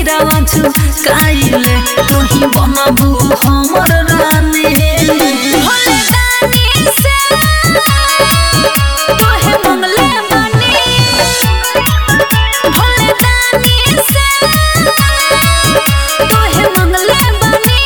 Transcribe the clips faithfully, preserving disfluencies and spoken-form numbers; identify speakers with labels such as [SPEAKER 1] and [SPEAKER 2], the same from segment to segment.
[SPEAKER 1] सिरावा झुकाइले तू ही बनबू हमर रानी भोले दानी से तोहे मंगले बानी भोले दानी से तोहे मंगले बानी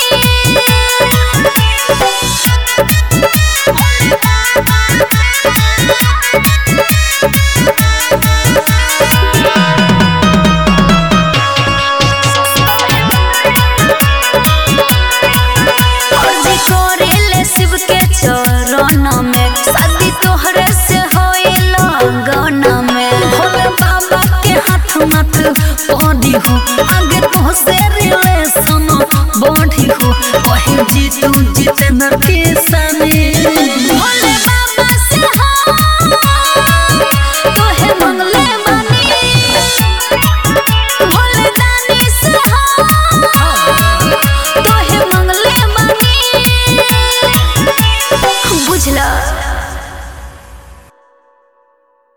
[SPEAKER 1] शिव के चरण में शादी तोहरे से होइल गना में भोले बाबा के हाथ माथ पड़ी हो आगे तो से रिलेशन बढ़ी हो कहे जीतू जितेंद्र के